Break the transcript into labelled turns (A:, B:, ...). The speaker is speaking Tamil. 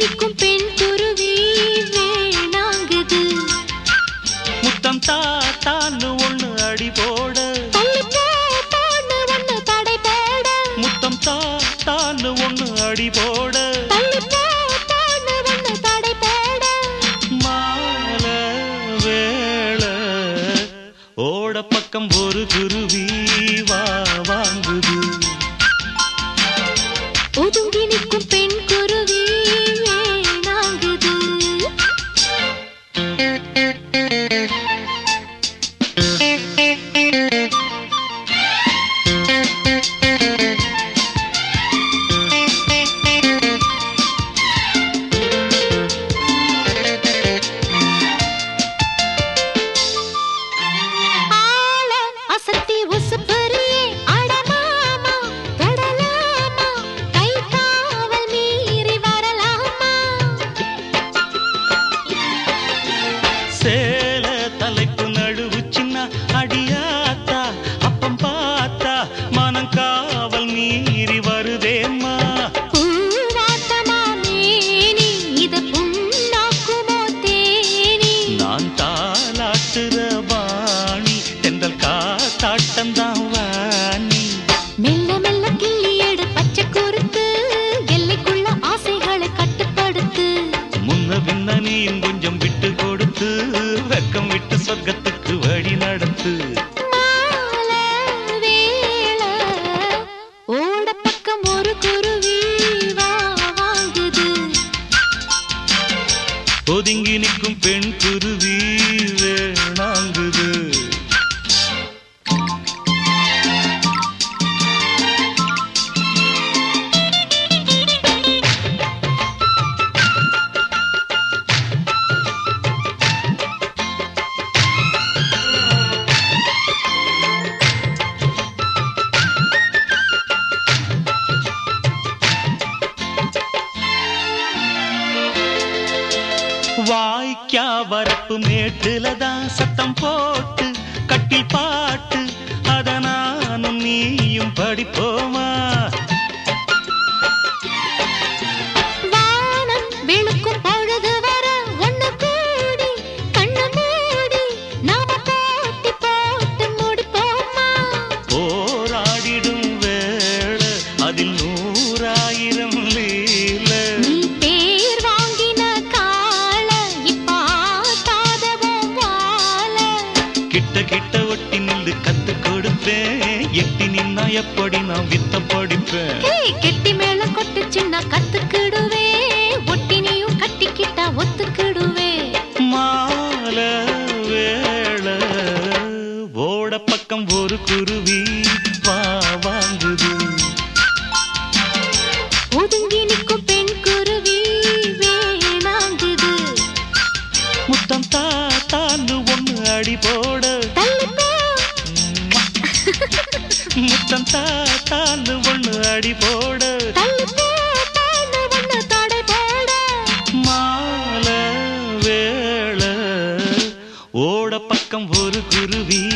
A: நிற்கும் பெண் குருவி வேணாங்குது.
B: முத்தம் தாத்தான்னு ஒண்ணு அடி போட,
A: ஒண்ணு தடை போட,
B: முத்தம் தாத்தான்னு ஒண்ணு அடி போட,
A: ஒண்ணு தடை போட.
B: மால வேள ஓட பக்கம் ஒரு குருவி வா வாங்குது.
A: ஒதுங்கி நிற்கும் பெண் குருவி ஏனாங்குது. ஆள அசத்தி உசுப்பறியே அடமாமா தொடலாமா, கை காவல் மீறி வரலாமா.
B: சேல தலைப்பு நடுவு சின்ன அடியாத்தா, அப்பம் பார்த்தா மனம் காவல் மீறி வருதேம்மா.
A: பூவாத்தமா மேனி இத புண்ணாக்குமோ தேனி.
B: நான் தாலாட்டுற வாணி, தென்றல் காத்தாட்டம்தான் வாணி.
A: மெல்ல மெல்ல கிள்ளி எடு பச்சை குறுத்து, எல்லைக்குள்ள ஆசைகளை கட்டுப்படுத்து.
B: முன்ன பின்ன நீயும் கொஞ்சம் விட்டு கொடுத்து, வெக்கம் விட்டு சொர்க்கத்துக்கு வழி நடத்து.
A: மால வேள ஓட பக்கம் ஒரு குருவி வா வாங்குது.
B: ஒதுங்கி நிற்கும் பெண் குருவி வேணாங்குது. வாய்க்கா வரப்பு மேட்டுலதான் சத்தம் போட்டு கட்டில் பாட்டு, அத நானும் நீயும் படிப்போமா.
A: வானம் வெளுக்கும் பொழுது வர ஒண்ணு கூடி கண்ணு மூடி நாம போட்டி போட்டு முடிப்போமா.
B: போராடிடும் வேளை அதில் 100,000 லீல.
A: நீ பேர் வாங்கின கால இப்ப ஆட்டாதவும் வாழ.
B: கிட்ட கிட்ட ஒட்டி நின்று கத்து கொடுப்பேன், எட்டி நின்னா எப்படி நான் வித்த படிப்பேன்.
A: கெட்டி மேல கொட்டு சின்ன கத்துக்கிடுவே, ஒட்டினியும் கட்டிக்கிட்டா ஒத்துக்கிடுவே.
B: மால வேள ஓட பக்கம் ஒரு குருவி வா வாங்குது.
A: ஒதுங்கி நிற்கும் பெண் குருவி வேணாங்குது.
B: முத்தம் தாத்தான்னு ஒண்ணு அடி போட,
A: தள்ளிப்போ
B: முத்தம் தாத்தான்னு ஒண்ணு அடி போட,
A: தள்ளிப்போ ஒண்ணு தடை போட.
B: மால வேள ஓட பக்கம் ஒரு குருவி